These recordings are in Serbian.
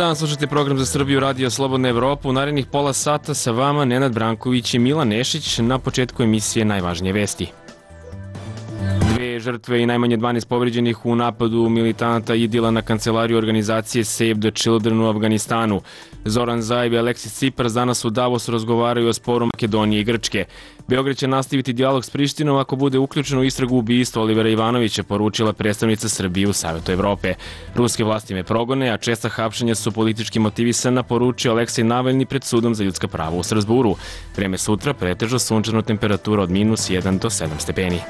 dan, slušate program za Srbiju Radio Slobodna Evropa. U narednih pola sata sa vama Nenad Branković i Milan Nešić. Na početku emisije najvažnije vesti. 2 žrtve i najmanje 12 povređenih u napadu militanata IDIL-a na kancelariju organizacije Save the Children u Afganistanu. Zoran Zaev i Aleksis Tsipras danas u Davosu razgovaraju o sporu Makedonije i Grčke. Beograd će nastaviti dijalog s Prištinom ako bude uključeno u istragu ubistva Olivera Ivanovića, poručila predstavnica Srbije u Savetu Evrope. Ruske vlasti me progone, a česta hapšenja su politički motivisana, poručio Aleksej Navalni pred sudom za ljudska prava u Strazburu. Vreme sutra pretežno sunčano, temperatura od -1 do 7 stepeni.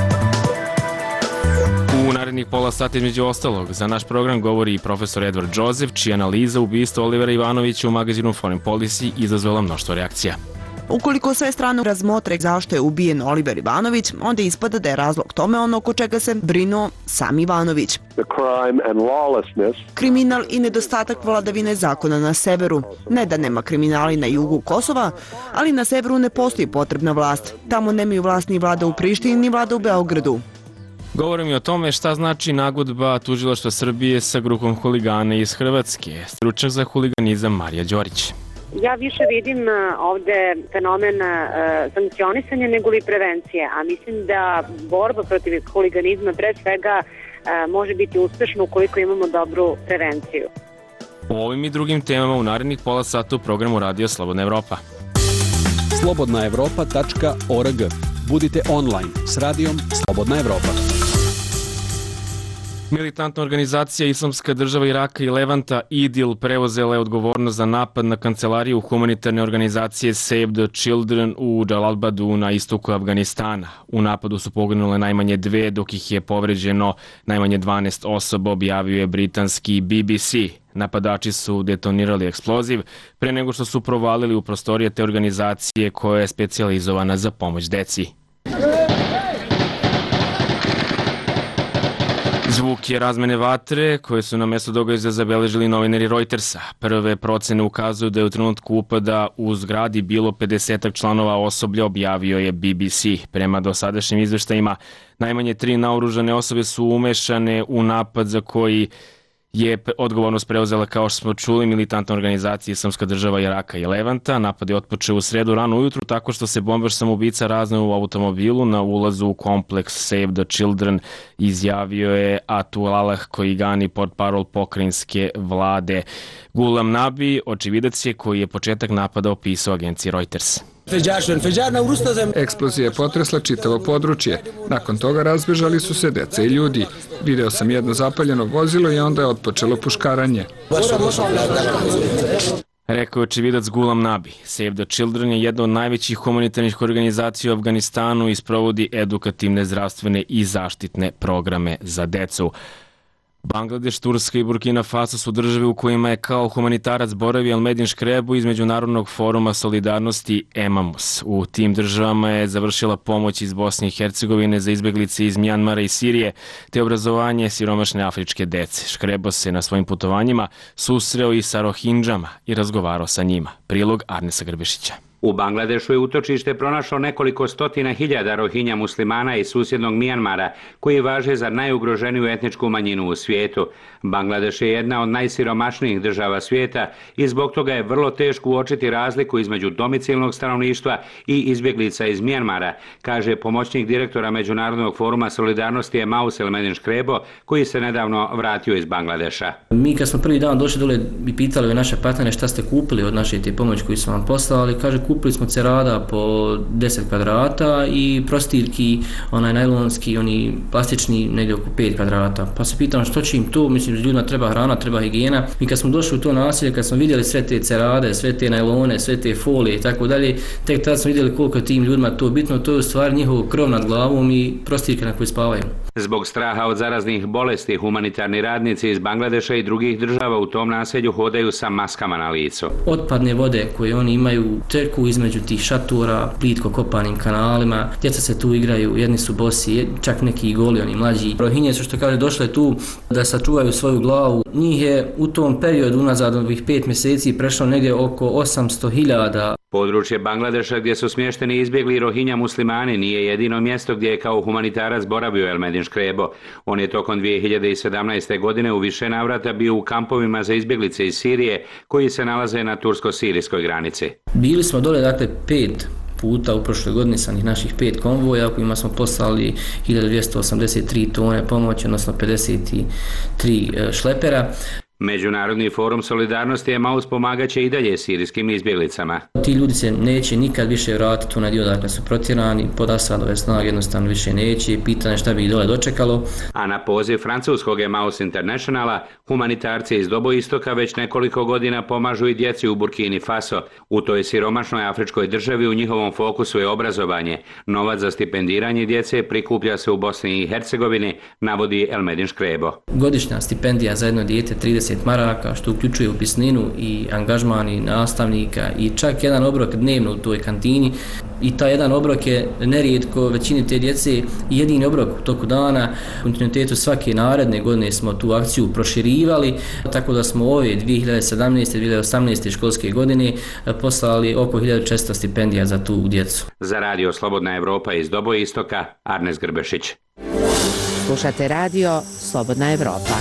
U narednih pola sata između ostalog za naš program govori i profesor Edward Joseph, čija analiza ubistva Olivera Ivanovića u magazinu Foreign Policy izazvala mnoštvo reakcija. Ukoliko sve strane razmotre zašto je ubijen Oliver Ivanović, onda ispada da je razlog tome ono oko čega se brinuo sam Ivanović. Kriminal i nedostatak vladavine zakona na severu. Ne da nema kriminala na jugu Kosova, ali na severu ne postoji potrebna vlast. Tamo nemaju vlast ni vlada u Prištini, ni vlada u Beogradu. Govorim i o tome šta znači nagodba Tužilaštva Srbije sa grupom huligana iz Hrvatske. Stručnjak za huliganizam Marija Đorić. Ja više vidim ovde fenomen sankcionisanja nego li prevencije, a mislim da borba protiv huliganizma pre svega može biti uspešna ukoliko imamo dobru prevenciju. O ovim i drugim temama u narednih pola sata u programu Radio Slobodna Evropa. slobodnaevropa.org. Budite online s radijom Slobodna Evropa. Militantna organizacija Islamska država Iraka i Levanta IDIL preuzela je odgovornost za napad na kancelariju humanitarne organizacije Save the Children u Džalalbadu na istoku Afganistana. U napadu su poginule najmanje 2, dok ih je povređeno najmanje 12 osoba, objavio je britanski BBC. Napadači su detonirali eksploziv pre nego što su provalili u prostorije te organizacije koja je specijalizovana za pomoć deci. Zvuk je razmene vatre koje su na mesto događaja zabeležili novinari Reutersa. Prve procene ukazuju da je u trenutku upada u zgradi bilo 50 članova osoblja, objavio je BBC. Prema dosadašnjim izveštajima, najmanje 3 naoružane osobe su umešane u napad za koji je odgovornost preuzela, kao što smo čuli, militantna organizacija Islamska država Iraka i Levanta. Napad je otpočeo u sredu rano ujutru tako što se bombaš samoubica razneo u automobilu na ulazu u kompleks Save the Children, izjavio je Atualah Koigani, portparol pokrajinske vlade. Gulam Nabi, očividac je koji je početak napada opisao agenciji Reuters. Eksplozija je potresla čitavo područje. Nakon toga razbežali su se deca i ljudi. Video sam jedno zapaljeno vozilo i onda je otpočelo puškaranje. Rekao je očividac Gulam Nabi. Save the Children je jedna od najvećih humanitarnih organizacija u Afganistanu i sprovodi edukativne, zdravstvene i zaštitne programe za decu. Bangladeš, Turska i Burkina Faso su države u kojima je kao humanitarac boravio Almedin Škrebu iz Međunarodnog foruma solidarnosti EMAMUS. U tim državama je završila pomoć iz Bosne i Hercegovine za izbeglice iz Mjanmara i Sirije, te obrazovanje siromašne afričke dece. Škrebo se na svojim putovanjima susreo i sa Rohindžama i razgovarao sa njima. Prilog Arnesa Grbešića. U Bangladešu je utočište pronašlo nekoliko stotina hiljada Rohinja muslimana iz susjednog Mijanmara, koji važe za najugroženiju etničku manjinu u svijetu. Bangladeš je jedna od najsiromašnijih država svijeta i zbog toga je vrlo teško uočiti razliku između domicilnog stanovništva i izbjeglica iz Mijanmara, kaže pomoćnik direktora Međunarodnog foruma solidarnosti EMAUS Almedin Škrebo, koji se nedavno vratio iz Bangladeša. Mi kad smo prvi dan došli dole i pitali naše partnere šta ste kupili od naše te pomoći koju su vam poslali, kaže kupili smo cerada po 10 kvadrata i prostiljki, najlonski, oni plastični, negdje oko 5 kvadrata. Pa se pitam što će im to, mislim, ljudima treba hrana, treba higijena. I kad smo došli u to naselje, kad smo vidjeli sve te cerade, sve te najlone, sve te folije i tako dalje, tek tada smo vidjeli koliko tim ljudima to bitno, to je u stvari njihov krov nad glavom i prostiljke na koje spavaju. Zbog straha od zaraznih bolesti, humanitarni radnici iz Bangladeša i drugih država u tom naselju hodaju sa maskama na licu. Otpadne vode koje oni imaju teku između tih šatora, plitko kopanim kanalima, djeca se tu igraju, jedni su bosi, čak neki i goli, oni mlađi. Rohinje su, što kaže, došle tu da sačuvaju svoju glavu. Njih je u tom periodu unazad ovih 5 mjeseci prešlo negdje oko 800.000. Područje Bangladeša gdje su smješteni izbjegli Rohinja muslimani nije jedino mjesto gdje je kao humanitarac boravio Elmedin Škrebo. On je tokom 2017. godine u više navrata bio u kampovima za izbjeglice iz Sirije koji se nalaze na tursko-sirijskoj granici. Bili smo dole, dakle, 5 puta u prošloj godini sa naših 5 konvoja kojima smo poslali 1283 tone pomoći, odnosno 53 šlepera. Međunarodni forum solidarnosti Emaus pomagaće i dalje sirijskim izbjeglicama. Ti ljudi se neće nikad više vratiti u onaj dio dakle su protjerani, pod Asadove snage jednostavno više neće, pitanje šta bi ih dole dočekalo. A na poziv francuskog Emaus Internationala, humanitarci iz Doboistoka već nekoliko godina pomažu i djeci u Burkini Faso. U toj siromašnoj afričkoj državi u njihovom fokusu je obrazovanje. Novac za stipendiranje djece prikuplja se u Bosni i Hercegovini, navodi Elmedin Škrebo. Godišnja stipendija za jedno dijete 30 maraka, što uključuje upisninu i angažmani nastavnika i čak jedan obrok dnevno u toj kantini. I taj jedan obrok je nerijetko većini te djece jedini obrok u toku dana. U kontinuitetu svake naredne godine smo tu akciju proširivali, tako da smo ove 2017. 2018. školske godine poslali oko 1400 stipendija za tu djecu. Za Radio Slobodna Evropa iz Doboistoka, Arnes Grbešić. Slušate Radio Slobodna Evropa.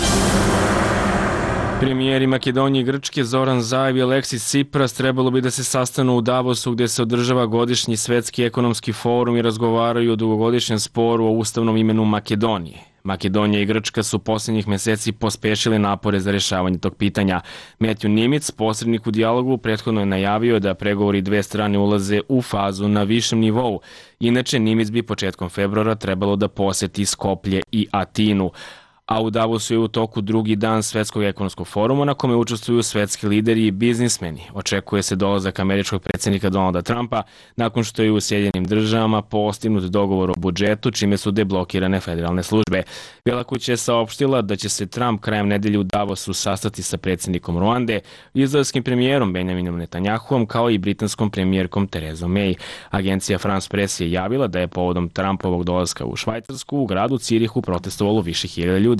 Premijeri Makedonije i Grčke Zoran Zaev i Aleksis Tsipras trebalo bi da se sastanu u Davosu gdje se održava godišnji svetski ekonomski forum i razgovaraju o dugogodišnjem sporu o ustavnom imenu Makedonije. Makedonija i Grčka su posljednjih mjeseci pospešili napore za rješavanje tog pitanja. Matthew Nimitz, posrednik u dijalogu, prethodno je najavio da pregovori dve strane ulaze u fazu na višem nivou. Inače, Nimitz bi početkom februara trebalo da posjeti Skoplje i Atinu. A u Davosu je u toku drugi dan Svetskog ekonomskog foruma na kome učestvuju svetski lideri i biznismeni. Očekuje se dolazak američkog predsjednika Donalda Trumpa nakon što je u Sjedinjenim državama postignut dogovor o budžetu, čime su deblokirane federalne službe. Bijela kuća je saopštila da će se Trump krajem nedelje u Davosu sastati sa predsjednikom Ruande, izraelskim premijerom Benjaminom Netanjahuom kao i britanskom premijerkom Terezom May. Agencija France Press je javila da je povodom Trumpovog dolaska u Švajcarsku u gradu Cirihu protestovalo više hiljada ljudi.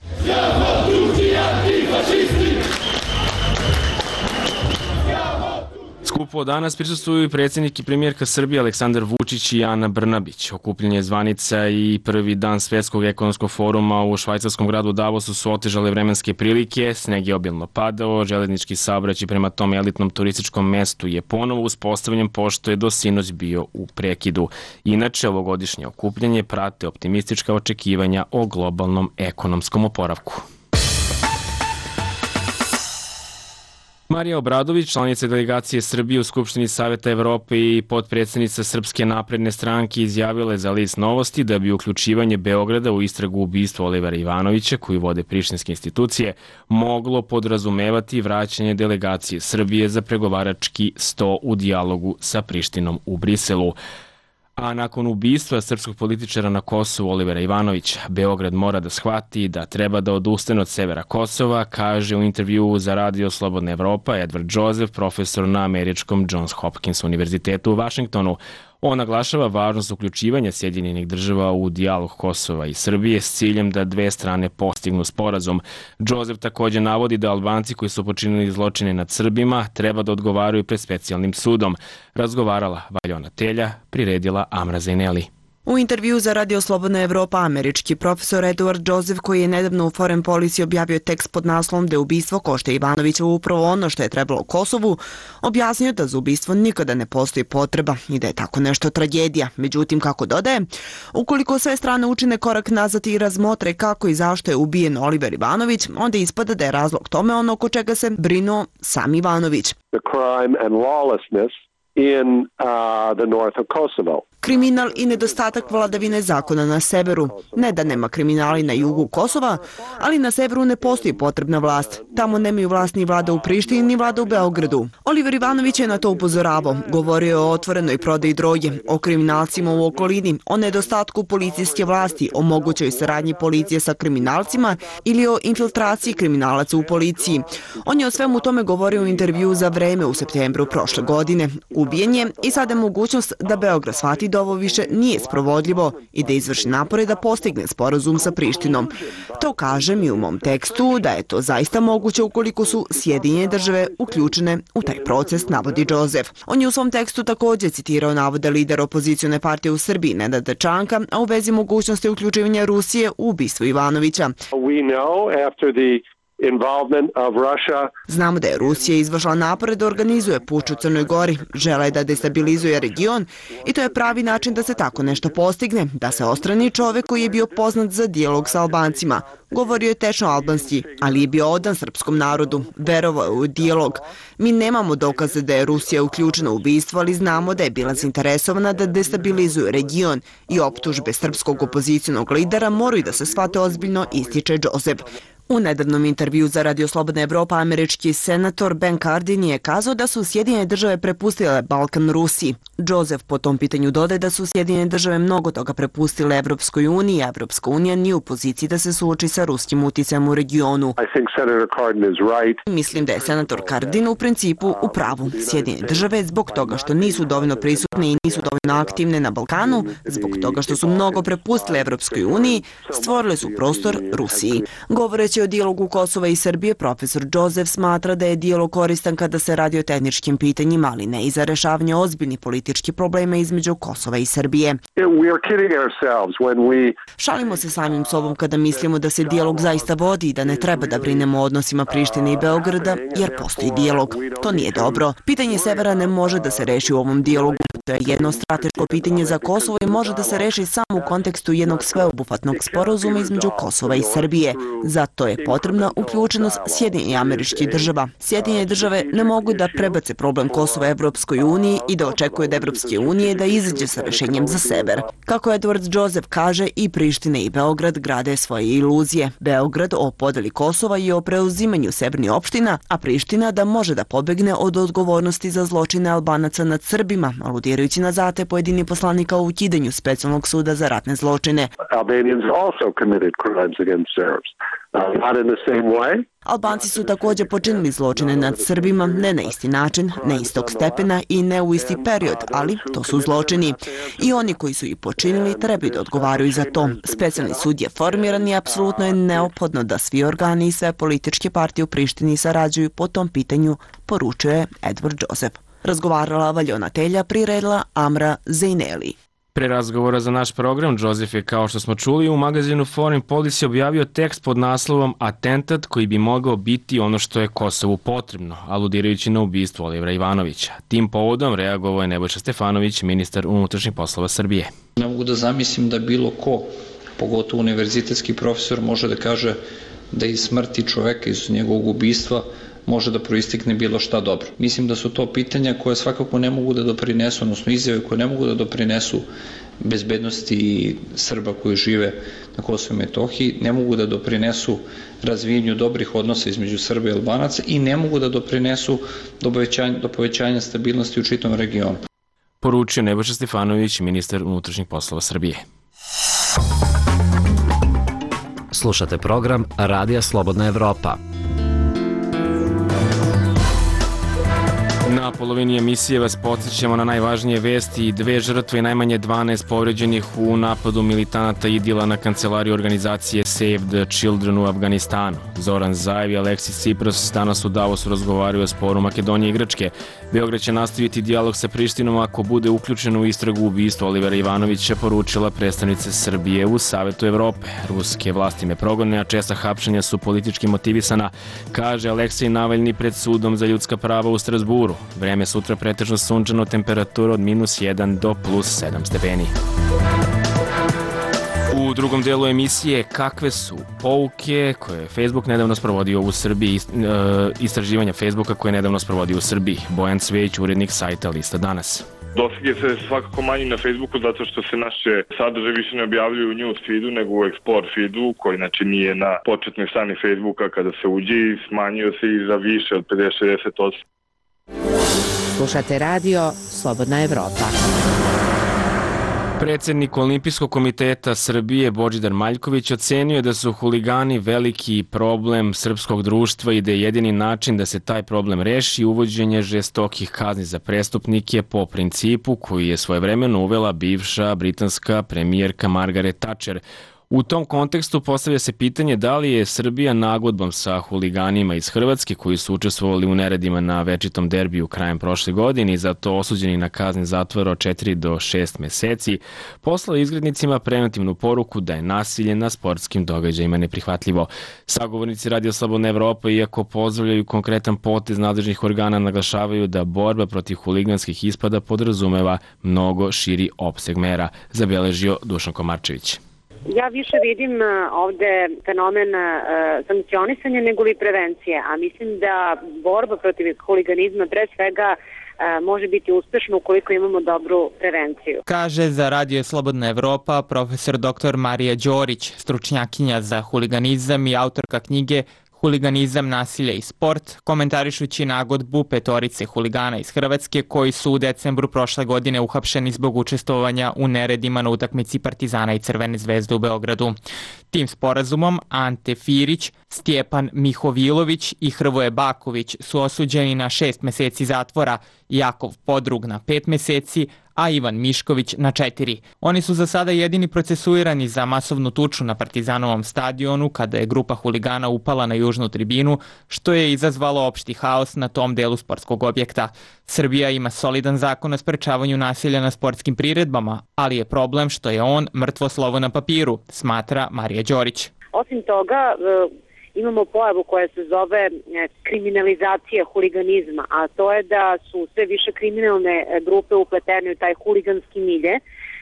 Skupu danas prisustvuju i predsjednik i premijerka Srbije Aleksandar Vučić i Ana Brnabić. Okupljanje zvanica i prvi dan Svetskog ekonomskog foruma u švajcarskom gradu Davosu su otežale vremenske prilike, sneg je obilno padao, železnički saobraćaj prema tom elitnom turističkom mestu je ponovo uspostavljen pošto je do sinoć bio u prekidu. Inače, ovogodišnje okupljanje prate optimistička očekivanja o globalnom ekonomskom oporavku. Marija Obradović, članica delegacije Srbije u Skupštini Saveta Evrope i potpredsjednica Srpske napredne stranke, izjavila je za List Novosti da bi uključivanje Beograda u istragu ubistva Olivera Ivanovića, koju vode prištinske institucije, moglo podrazumevati vraćanje delegacije Srbije za pregovarački sto u dijalogu sa Prištinom u Briselu. A nakon ubistva srpskog političara na Kosovu Olivera Ivanovića, Beograd mora da shvati da treba da odustane od severa Kosova, kaže u intervjuu za Radio Slobodna Evropa Edward Joseph, profesor na američkom Johns Hopkins univerzitetu u Vašingtonu. On naglašava važnost uključivanja Sjedinjenih država u dijalog Kosova i Srbije s ciljem da dve strane postignu sporazum. Joseph također navodi da Albanci koji su počinili zločine nad Srbima treba da odgovaraju pred specijalnim sudom. Razgovarala Valjona Telja, priredila Amra Zaineli. U intervju za Radio Slobodna Evropa američki profesor Edward Joseph, koji je nedavno u Foreign Policy objavio tekst pod naslovom da je ubistvo Košte Ivanovića upravo ono što je trebalo Kosovu, objasnio da za ubistvo nikada ne postoji potreba i da je tako nešto tragedija. Međutim, kako dodaje, ukoliko sve strane učine korak nazad i razmotre kako i zašto je ubijen Oliver Ivanović, onda ispada da je razlog tome ono oko čega se brinuo sam Ivanović. The crime and lawlessness in the north of Kosovo. Kriminal i nedostatak vladavine zakona na severu. Ne da nema kriminala na jugu Kosova, ali na severu ne postoji potrebna vlast. Tamo nemaju vlast ni vlada u Prištini ni vlada u Beogradu. Oliver Ivanović je na to upozoravao. Govorio je o otvorenoj prodaji droge, o kriminalcima u okolini, o nedostatku policijske vlasti, o mogućoj saradnji policije sa kriminalcima ili o infiltraciji kriminalaca u policiji. On je o svemu tome govorio u intervju za Vreme u septembru prošle godine. Ubijen je i sada je mogućnost da Beograd shvati da ovo više nije sprovodljivo i da izvrši napore da postigne sporazum sa Prištinom. To kažem i u mom tekstu da je to zaista moguće ukoliko su Sjedinjene države uključene u taj proces, navodi Joseph. On je u svom tekstu također citirao navode lidera opozicione partije u Srbiji Nenada Čanka, a u vezi mogućnosti uključivanja Rusije u ubistvo Ivanovića. Znamo da je Rusija izvršila napore da organizuje puč u Crnoj Gori, žele da destabilizuje region i to je pravi način da se tako nešto postigne, da se odstrani čovek koji je bio poznat za dijalog sa Albancima. Govorio je tečno albanski, ali je bio odan srpskom narodu, verovao je u dijalog. Mi nemamo dokaze da je Rusija uključena u ubistvo, ali znamo da je bila zainteresovana da destabilizuje region i optužbe srpskog opozicionog lidera moraju da se shvate ozbiljno, ističe Joseph. U nedavnom intervju za Radio Slobodna Evropa američki senator Ben Cardin je kazao da su Sjedinjene države prepustile Balkan Rusiji. Joseph po tom pitanju dodaje da su Sjedinjene države mnogo toga prepustile Evropskoj uniji, a Evropska unija nije u poziciji da se suoči sa ruskim uticajem u regionu. Mislim da je senator Cardin u principu u pravu. Sjedinjene države zbog toga što nisu dovoljno prisutne i nisu dovoljno aktivne na Balkanu, zbog toga što su mnogo prepustile Evropskoj uniji, stvorile su prostor Rusiji. Govoreći o dijalogu Kosova i Srbije, profesor Joseph smatra da je dijalog koristan kada se radi o tehničkim pitanjima, ali ne i za rešavanje ozbiljnih političkih problema između Kosova i Srbije. Šalimo se samim sobom kada mislimo da se dijalog zaista vodi i da ne treba da brinemo o odnosima Prištine i Beograda, jer postoji dijalog. To nije dobro. Pitanje severa ne može da se reši u ovom dijalogu. To je jedno strateško pitanje za Kosovo i može da se reši samo u kontekstu jednog sveobuhvatnog sporazuma između Kosova i Srbije. Zato je potrebna uključenost Sjedinjenih Američkih Država. Sjedinjene države ne mogu da prebace problem Kosova Evropskoj uniji i da očekuje od Evropske unije da izađe sa rešenjem za sever. Kako Edward Joseph kaže, i Priština i Beograd grade svoje iluzije. Beograd o podeli Kosova i o preuzimanju severnih opština, a Priština da može da pobegne od odgovornosti za zločine Albanaca nad Srbima, aludirajući na zate pojedini poslanika o ukidanju specijalnog suda za ratne zločine. Albanci su također počinili zločine nad Srbima, ne na isti način, ne istog stepena i ne u isti period, ali to su zločini. I oni koji su ih počinili trebaju da odgovaraju za to. Specijalni sud je formiran i apsolutno je neophodno da svi organi i sve političke partije u Prištini sarađuju po tom pitanju, poručuje Edward Joseph. Razgovarala Valjona Telja, priredila Amra Zejneli. Pre razgovora za naš program, Joseph je, kao što smo čuli, u magazinu Foreign Policy objavio tekst pod naslovom Atentat koji bi mogao biti ono što je Kosovu potrebno, aludirajući na ubistvo Olivera Ivanovića. Tim povodom reagovao je Nebojša Stefanović, ministar unutrašnjih poslova Srbije. Ne mogu da zamislim da bilo ko, pogotovo univerzitetski profesor, može da kaže da iz smrti čoveka, iz njegovog ubistva, može da proistekne bilo šta dobro. Mislim da su to pitanja koje svakako ne mogu da doprinesu, odnosno izjave koje ne mogu da doprinesu bezbednosti Srba koji žive na Kosovu i Metohiji, ne mogu da doprinesu razvijanju dobrih odnosa između Srba i Albanaca i ne mogu da doprinesu do povećanja stabilnosti u čitavom regionu. Poručio Nebojša Stefanović, ministar unutrašnjih poslova Srbije. Slušate program Radija Slobodna Evropa. Na polovini emisije vas podsjećamo na najvažnije vesti i 2 žrtve i najmanje 12 povređenih u napadu militanata IDIL-a na kancelariju organizacije Save the Children u Afganistanu. Zoran Zaev i Aleksis Tsipras danas u Davosu razgovaraju o sporu Makedonije i Grčke. Beograd će nastaviti dijalog sa Prištinom ako bude uključen u istragu ubistva Olivera Ivanovića, poručila predstavnica Srbije u Savetu Evrope. Ruske vlasti me progone, a česta hapšenja su politički motivisana, kaže Aleksej Navalni pred sudom za ljudska prava u Strasburu. Vreme sutra pretežno sunčano, temperatura od -1 do +7 stepeni. U drugom delu emisije kakve su pouke koje je Facebook nedavno sprovodio u Srbiji, istraživanja Facebooka koje je nedavno sprovodio u Srbiji. Bojan Cveć, urednik sajta Lista danas. Doseg se svakako manji na Facebooku zato što se naše sadržaje više ne objavljuju u news feedu nego u explore feedu koji znači nije na početnoj strani Facebooka kada se uđe i smanjio se i za više od 50-60%. Slušate radio Slobodna Evropa. Predsednik Olimpijskog komiteta Srbije Božidar Maljković ocenio je da su huligani veliki problem srpskog društva i da je jedini način da se taj problem reši uvođenje žestokih kazni za prestupnike po principu koji je svojevremeno uvela bivša britanska premijerka Margaret Thatcher. U tom kontekstu postavlja se pitanje da li je Srbija nagodbom sa huliganima iz Hrvatske koji su učestvovali u neredima na večitom derbiju krajem prošle godine i zato osuđeni na kazne zatvora od 4 do 6 meseci, poslala izgrednicima preventivnu poruku da je nasilje na sportskim događajima neprihvatljivo. Sagovornici Radio Slobodna Evropa, iako pozdravljaju konkretan potez nadležnih organa, naglašavaju da borba protiv huliganskih ispada podrazumeva mnogo širi opseg mera, zabeležio Dušan Komarčević. Ja više vidim ovde fenomen sankcionisanja nego li prevencije, a mislim da borba protiv huliganizma pre svega može biti uspešna ukoliko imamo dobru prevenciju. Kaže za Radio Slobodna Evropa profesor dr. Marija Đorić, stručnjakinja za huliganizam i autorka knjige Huliganizam, nasilje i sport, komentarišući nagodbu petorice huligana iz Hrvatske koji su u decembru prošle godine uhapšeni zbog učestvovanja u neredima na utakmici Partizana i Crvene zvezde u Beogradu. Tim sporazumom Ante Firić, Stjepan Mihovilović i Hrvoje Baković su osuđeni na 6 meseci zatvora, Jakov Podrug na 5 meseci, a Ivan Mišković na 4. Oni su za sada jedini procesuirani za masovnu tuču na Partizanovom stadionu kada je grupa huligana upala na južnu tribinu, što je izazvalo opšti haos na tom delu sportskog objekta. Srbija ima solidan zakon o sprečavanju nasilja na sportskim priredbama, ali je problem što je on mrtvo slovo na papiru, smatra Marija Đorić. Osim toga, imamo pojavu koja se zove kriminalizacija huliganizma, a to je da su sve više kriminalne grupe upletene u taj huliganski milje,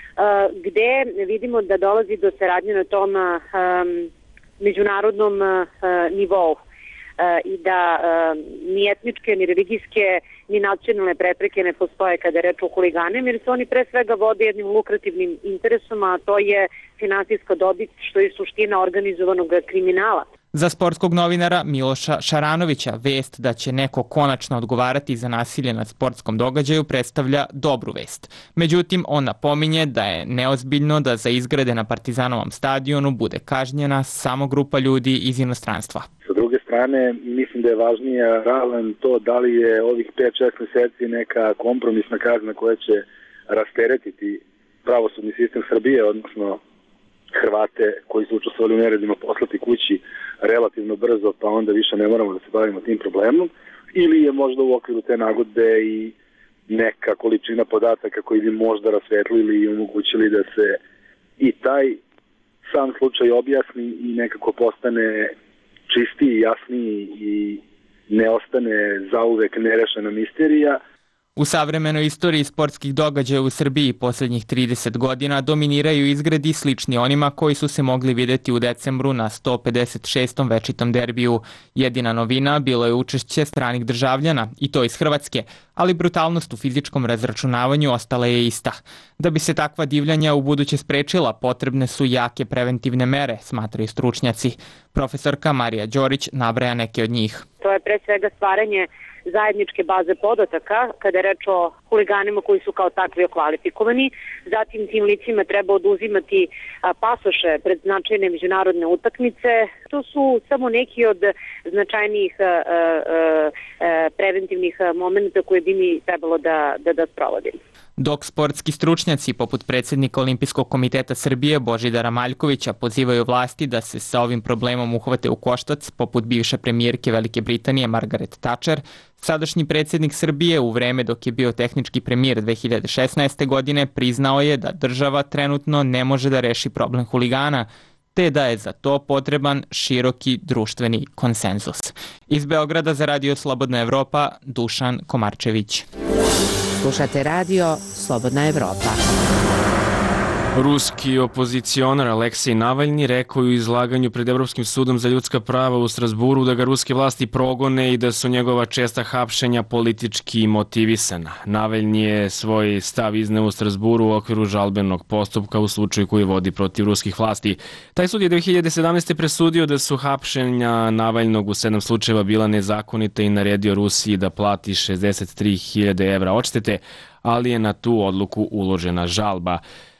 gde vidimo da dolazi do saradnje na tom međunarodnom nivou i da ni etničke, ni religijske, ni nacionalne prepreke ne postoje kada je reč o huliganima, jer se oni pre svega vode jednim lukrativnim interesom, a to je finansijska dobit, što je suština organizovanog kriminala. Za sportskog novinara Miloša Šaranovića vest da će neko konačno odgovarati za nasilje na sportskom događaju predstavlja dobru vest. Međutim, on napominje da je neozbiljno da za izgrede na Partizanovom stadionu bude kažnjena samo grupa ljudi iz inostranstva. Sa druge strane, mislim da je važnije realan to da li je ovih 5-6 meseci neka kompromisna kazna koja će rasteretiti pravosudni sistem Srbije, odnosno Hrvate koji su učestvovali u neredima poslati kući relativno brzo, pa onda više ne moramo da se bavimo tim problemom, ili je možda u okviru te nagodbe i neka količina podataka koji bi možda rasvetlili i omogućili da se i taj sam slučaj objasni i nekako postane čistiji, jasniji i ne ostane zauvek nerešena misterija. U savremenoj istoriji sportskih događaja u Srbiji posljednjih 30 godina dominiraju izgredi slični onima koji su se mogli videti u decembru na 156. večitom derbiju. Jedina novina bilo je učešće stranih državljana, i to iz Hrvatske, ali brutalnost u fizičkom razračunavanju ostala je ista. Da bi se takva divljanja u buduće sprečila, potrebne su jake preventivne mere, smatraju stručnjaci. Profesorka Marija Đorić nabraja neke od njih. To je pre svega stvaranje zajedničke baze podataka kada je reč o huliganima koji su kao takvi okvalifikovani. Zatim tim licima treba oduzimati pasoše pred značajne međunarodne utakmice. To su samo neki od značajnijih preventivnih momenta koje bi mi trebalo da sprovodimo. Dok sportski stručnjaci poput predsjednika Olimpijskog komiteta Srbije Božidara Maljkovića pozivaju vlasti da se sa ovim problemom uhvate u koštac, poput bivše premijerke Velike Britanije Margaret Thatcher, sadašnji predsjednik Srbije u vreme dok je bio tehnički premijer 2016. godine priznao je da država trenutno ne može da reši problem huligana, te da je za to potreban široki društveni konsenzus. Iz Beograda za Radio Slobodna Evropa, Dušan Komarčević. Slušate radio Slobodna Evropa. Ruski opozicionar Aleksej Navalni rekao u izlaganju pred Evropskim sudom za ljudska prava u Strasburu da ga ruske vlasti progone i da su njegova česta hapšenja politički motivisana. Navalni je svoj stav izneo u Strasburu u okviru žalbenog postupka u slučaju koji vodi protiv ruskih vlasti. Taj sud je 2017. presudio da su hapšenja Navalnog u 7 slučajeva bila nezakonita i naredio Rusiji da plati 63.000 evra odštete, ali je na tu odluku uložena žalba.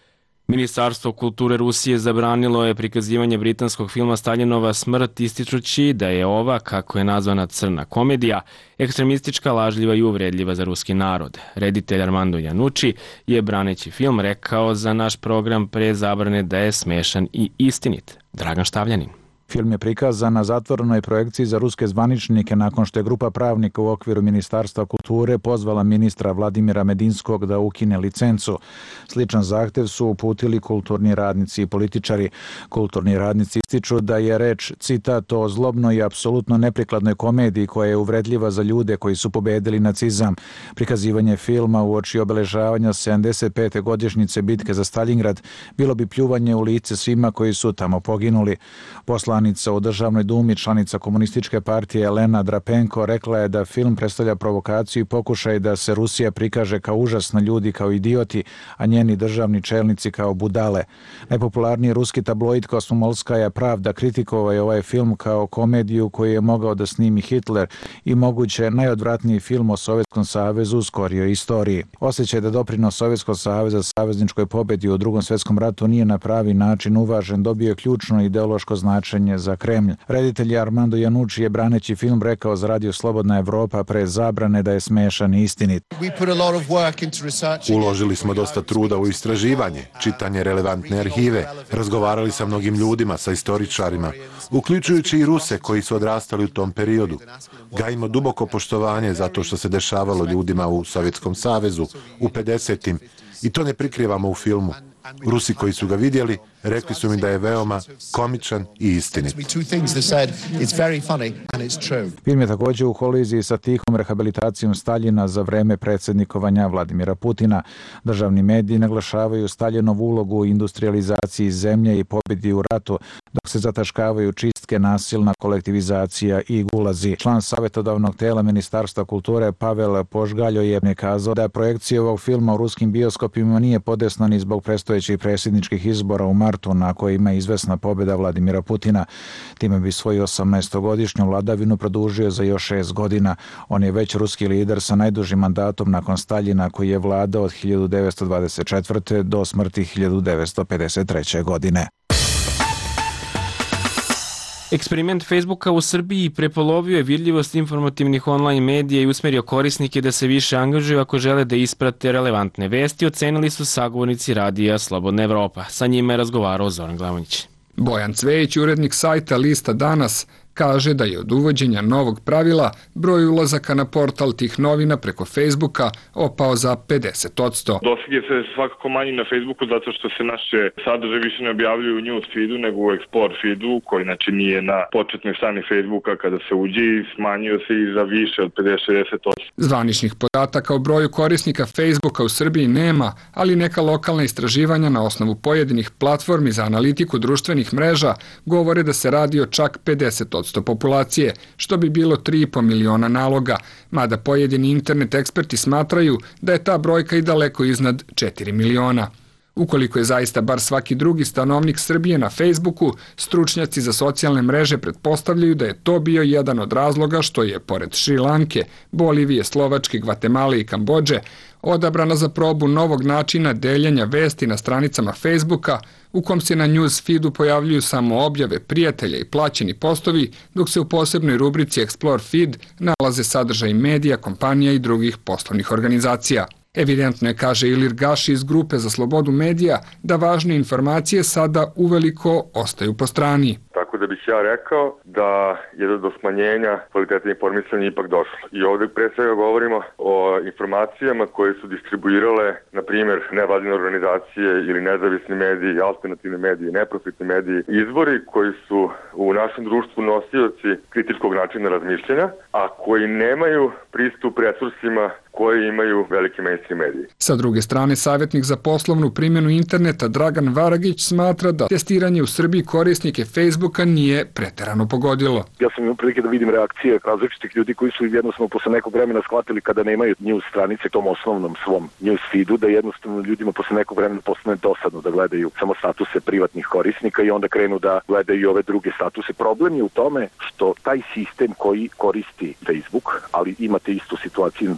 Ministarstvo kulture Rusije zabranilo je prikazivanje britanskog filma Staljinova smrt, ističući da je ova, kako je nazvana crna komedija, ekstremistička, lažljiva i uvredljiva za ruski narod. Reditelj Armando Iannucci je, braneći film, rekao za naš program pre zabrane da je smešan i istinit. Dragan Štavljanin. Film je prikazan na zatvorenoj projekciji za ruske zvaničnike nakon što je grupa pravnika u okviru Ministarstva kulture pozvala ministra Vladimira Medinskog da ukine licencu. Sličan zahtev su uputili kulturni radnici i političari. Kulturni radnici ističu da je reč, citat, o zlobnoj i apsolutno neprikladnoj komediji koja je uvredljiva za ljude koji su pobedili nacizam. Prikazivanje filma uoči obeležavanja 75. godišnjice bitke za Staljingrad bilo bi pljuvanje u lice svima koji su tamo poginuli. Poslanica u Državnoj dumi, članica komunističke partije Elena Drapenko, rekla je da film predstavlja provokaciju i pokušaj da se Rusija prikaže kao užasna, ljudi kao idioti, a njeni državni čelnici kao budale. Najpopularniji ruski tabloid Kosmomolskaja Pravda kritikovao je ovaj film kao komediju koju je mogao da snimi Hitler i moguće najodvratniji film o Sovjetskom savezu u skorijoj istoriji. Osjećaj da doprinos Sovjetskog saveza savezničkoj pobedi u Drugom svjetskom ratu nije na pravi način uvažen, dobio je ključno ideološko značenje za Kremlj. Reditelj Armando Iannucci je, braneći film, rekao za Radio Slobodna Evropa pre zabrane da je smešan i istinit. Uložili smo dosta truda u istraživanje, čitanje relevantne arhive, razgovarali sa mnogim ljudima, sa istoričarima, uključujući i Ruse koji su odrastali u tom periodu. Gajimo duboko poštovanje zato što se dešavalo ljudima u Sovjetskom savezu u 50-im i to ne prikrivamo u filmu. Rusi koji su ga vidjeli rekli su mi da je veoma komičan i istinit. Film je također u koliziji sa tihom rehabilitacijom Staljina za vreme predsjednikovanja Vladimira Putina. Državni mediji naglašavaju Staljinovu ulogu u industrializaciji zemlje i pobjedi u ratu, dok se zataškavaju čistke, nasilna kolektivizacija i gulazi. Član savjetodavnog tela Ministarstva kulture Pavel Požgaljo je kazao da projekcija ovog filma u ruskim bioskopima nije podesna ni zbog predstojećih predsjedničkih izbora u martu na kojima je izvesna pobjeda Vladimira Putina. Time bi svoju 18-godišnju vladavinu produžio za još 6 godina. On je već ruski lider sa najdužim mandatom nakon Staljina, koji je vladao od 1924. do smrti 1953. godine. Eksperiment Facebooka u Srbiji prepolovio je vidljivost informativnih online medija i usmerio korisnike da se više angažuju ako žele da isprate relevantne vesti, ocenili su sagovornici Radija Slobodna Evropa. Sa njima je razgovarao Zoran Glavonić. Bojan Cvejić, urednik sajta Lista Danas, kaže da je od uvođenja novog pravila broj ulazaka na portal tih novina preko Facebooka opao za 50%. Doseg je se svakako manji na Facebooku zato što se naše sadržaje više ne objavljuju u news feedu nego u explore feedu, koji znači nije na početnoj strani Facebooka kada se uđe, i smanjio se i za više od 50-60%. Zvaničnih podataka o broju korisnika Facebooka u Srbiji nema, ali neka lokalna istraživanja na osnovu pojedinih platformi za analitiku društvenih mreža govore da se radi o čak 50% populacije, što bi bilo 3,5 miliona naloga, mada pojedini internet eksperti smatraju da je ta brojka i daleko iznad 4 miliona. Ukoliko je zaista bar svaki drugi stanovnik Srbije na Facebooku, stručnjaci za socijalne mreže pretpostavljaju da je to bio jedan od razloga što je, pored Šri Lanke, Bolivije, Slovačke, Gvatemale i Kambodže, odabrana za probu novog načina deljenja vesti na stranicama Facebooka, u kom se na news feedu pojavljuju samo objave prijatelja i plaćeni postovi, dok se u posebnoj rubrici Explore feed nalaze sadržaj medija, kompanija i drugih poslovnih organizacija. Evidentno je, kaže Ilir Gaši iz Grupe za slobodu medija, da važne informacije sada uveliko ostaju po strani. Tako da bih ja rekao da je do smanjenja kvaliteta informisanja ipak došlo. I ovdje pre svega govorimo o informacijama koje su distribuirale, na primjer, nevladine organizacije ili nezavisni mediji, alternativni mediji, neprofitni mediji, izvori koji su u našem društvu nosioci kritičkog načina razmišljanja, a koji nemaju pristup resursima koje imaju velike mainstream medije. Sa druge strane, savjetnik za poslovnu primjenu interneta Dragan Varagić smatra da testiranje u Srbiji korisnike Facebooka nije preterano pogodilo. Ja sam imao prilike da vidim reakcije različitih ljudi koji su jednostavno posle nekog vremena shvatili kada nemaju news stranice tom osnovnom svom news feedu, da jednostavno ljudima posle nekog vremena postane dosadno da gledaju samo statuse privatnih korisnika i onda krenu da gledaju i ove druge statuse. Problem je u tome što taj sistem koji koristi Facebook, ali imate istu situaciju na drugim društvenim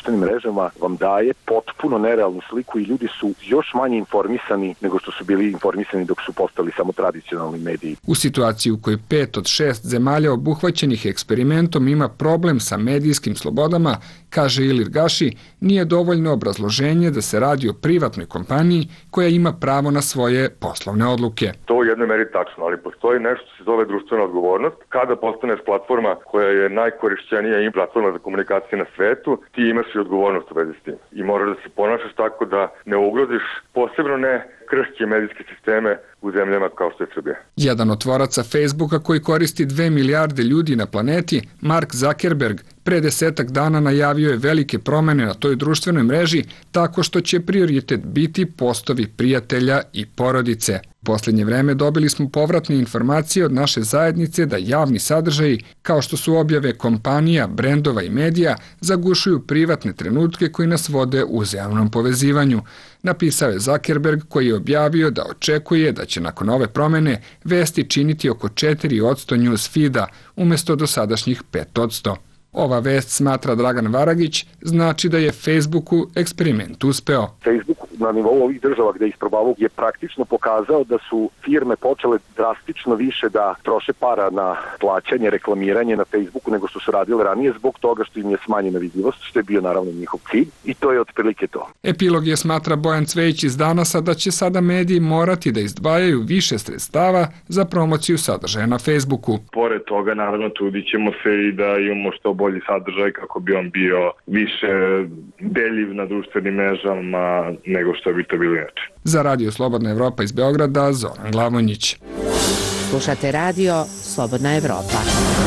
društvenim mrežama vam daje potpuno nerealnu sliku i ljudi su još manje informisani nego što su bili informisani dok su postali samo tradicionalni mediji. U situaciji u kojoj 5 od 6 zemalja obuhvaćenih eksperimentom ima problem sa medijskim slobodama, kaže Ilir Gaši, nije dovoljno obrazloženje da se radi o privatnoj kompaniji koja ima pravo na svoje poslovne odluke. To u jednoj meri tačno, ali postoji nešto što se zove društvena odgovornost. Kada postaneš platforma koja je najkorišćenija i platforma za komunikacije na svetu, ti imaš i odgovornost u vezi s tim. I moraš da se ponašaš tako da ne ugroziš, posebno ne krhke medijske sisteme u zemljama kao što je Srbija. Jedan od tvoraca Facebooka koji koristi 2 milijarde ljudi na planeti, Mark Zuckerberg, pre 10 dana najavio je velike promene na toj društvenoj mreži tako što će prioritet biti postovi prijatelja i porodice. U posljednje vreme dobili smo povratne informacije od naše zajednice da javni sadržaji, kao što su objave kompanija, brendova i medija, zagušuju privatne trenutke koji nas vode u uzajamnom povezivanju. Napisao je Zuckerberg koji je objavio da očekuje da će nakon ove promene vesti činiti oko 4% newsfeeda umjesto dosadašnjih 5%. Ova vest, smatra Dragan Varagić, znači da je Facebooku eksperiment uspeo. Facebook na nivou ovih država gde isprobavao je praktično pokazao da su firme počele drastično više da troše para na plaćanje, reklamiranje na Facebooku nego što su radile ranije zbog toga što im je smanjena vidljivost, što je bio naravno njihov cilj i to je otprilike to. Epilog je, smatra Bojan Cvejić iz Danasa, da će sada mediji morati da izdvajaju više sredstava za promociju sadržaja na Facebooku. Pored toga, naravno, trudit ćemo se i da imamo što bolji sadržaj kako bi on bio više deljiv na društvenim mrežama nego što bi to bilo inače. Za Radio Slobodna Evropa iz Beograda, Zoran Glavonjić. Slušate Radio Slobodna Evropa.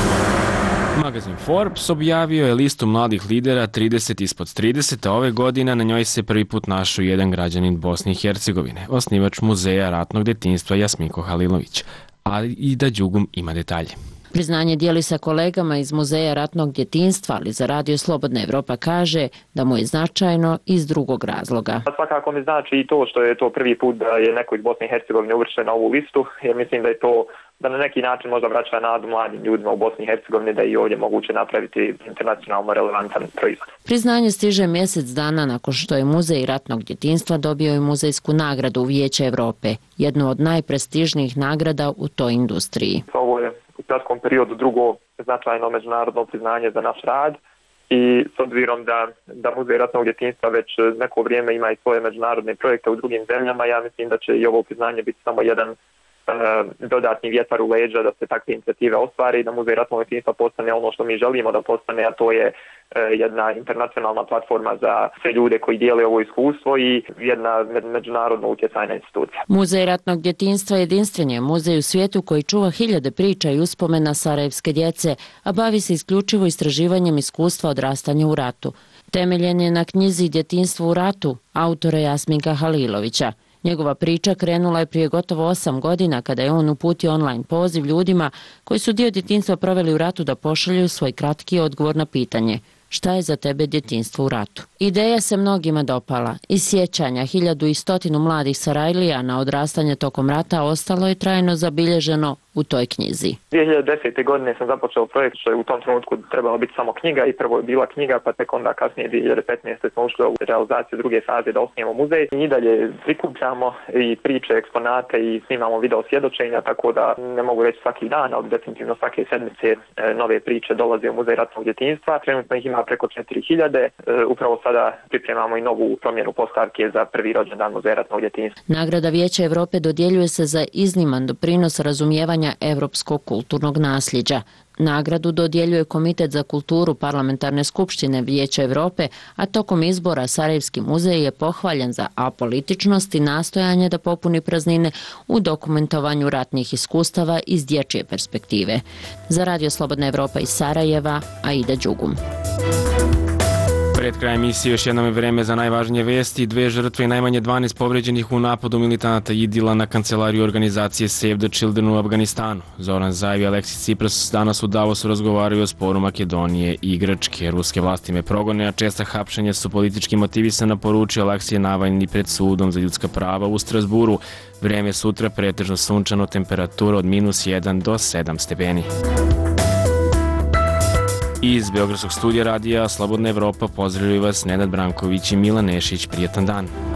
Magazin Forbes objavio je listu mladih lidera 30 ispod 30, a ove godine na njoj se prvi put našao jedan građanin Bosne i Hercegovine, osnivač Muzeja ratnog detinjstva Jasminko Halilović. Ali i da Đugum ima detalje. Priznanje dijeli sa kolegama iz Muzeja ratnog djetinjstva, ali za Radio Slobodna Evropa kaže da mu je značajno iz drugog razloga. Svakako mi znači i to što je to prvi put da je neko iz Bosne i Hercegovine uvršten na ovu listu, jer mislim da je to da na neki način možda vraća nadu mladim ljudima u Bosni i Hercegovini da i ovdje moguće napraviti internacionalno relevantan proizvod. Priznanje stiže mjesec dana nakon što je Muzej ratnog djetinjstva dobio i muzejsku nagradu Vijeća Evrope, jednu od najprestižnijih nagrada u toj industriji. Ovo je u kratkom periodu drugo značajno međunarodno priznanje za naš rad i s obzirom da Muzej ratnog djetinjstva već neko vrijeme ima i svoje međunarodne projekte u drugim zemljama, ja mislim da će i ovo priznanje biti samo jedan dodatni vjetar u leđa da se takve inicijative ostvari i da Muzej ratnog djetinjstva postane ono što mi želimo da postane, a to je jedna internacionalna platforma za sve ljude koji dijele ovo iskustvo i jedna međunarodno utjecajna institucija. Muzej ratnog djetinjstva jedinstven je muzej u svijetu koji čuva hiljade priča i uspomena sarajevske djece, a bavi se isključivo istraživanjem iskustva odrastanja u ratu. Temeljen je na knjizi Djetinjstvo u ratu autora Jasminka Halilovića. Njegova priča krenula je prije gotovo 8 godina kada je on uputio online poziv ljudima koji su dio djetinjstva proveli u ratu da pošalju svoj kratki odgovor na pitanje: šta je za tebe djetinjstvo u ratu? Ideja se mnogima dopala. Iz sjećanja 1100 mladih Sarajlija na odrastanje tokom rata ostalo je trajno zabilježeno u toj knjizi. 2010. godine sam započeo projekt što je u tom trenutku trebalo biti samo knjiga i prvo je bila knjiga, pa tek onda kasnije 2015. smo ušli u realizaciju druge faze da osnijemo muzej. I dalje prikupljamo i priče, eksponate i snimamo video svjedočenja, tako da ne mogu reći svaki dan, ali definitivno svake sedmice nove priče dolaze u Muzej ratnog djetinjstva. Trenutno ih ima preko 4000. Upravo sada pripremamo i novu promjenu postavke za prvi rođendan Muzeja ratnog djetinjstva. Nagrada Vijeća Evrope dodjeljuje se za izniman doprinos razumijevanja evropskog kulturnog nasljeđa. Nagradu dodjeljuje Komitet za kulturu Parlamentarne skupštine Vijeća Evrope, a tokom izbora Sarajevski muzej je pohvaljen za apolitičnost i nastojanje da popuni praznine u dokumentovanju ratnih iskustava iz dječje perspektive. Za Radio Slobodna Evropa iz Sarajeva, Aida Đugum. Pred krajem emisije još jednom je vreme za najvažnije vesti. 2 žrtve i najmanje 12 povređenih u napadu militanata IDIL-a na kancelariju organizacije Save the Children u Afganistanu. Zoran Zaev i Aleksis Tsipras danas u Davosu razgovaraju o sporu Makedonije i Grčke. Ruske vlasti me progone, a česta hapšenja su politički motivisana, poručio Aleksije Navalni pred sudom za ljudska prava u Strasburu. Vreme sutra pretežno sunčano, temperatura od -1 do 7 stepeni. Iz Beogradskog studija radija Slobodna Evropa pozdravljaju vas Nenad Branković i Milan Nešić. Prijetan dan.